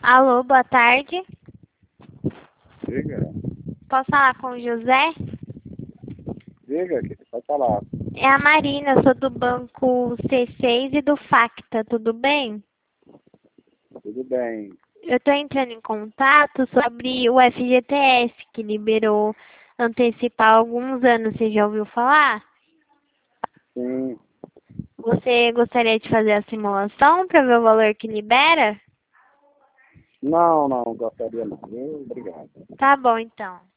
Alô, boa tarde. Diga, Posso falar com o José? diga, que pode falar. É a Marina, eu sou do banco C6 e do Facta, tudo bem? Tudo bem. Eu estou entrando em contato sobre o FGTS, que liberou antecipar há alguns anos, você já ouviu falar? Sim. Você gostaria de fazer a simulação para ver o valor que libera? Não, não, gostaria não. Obrigado. Tá bom, então.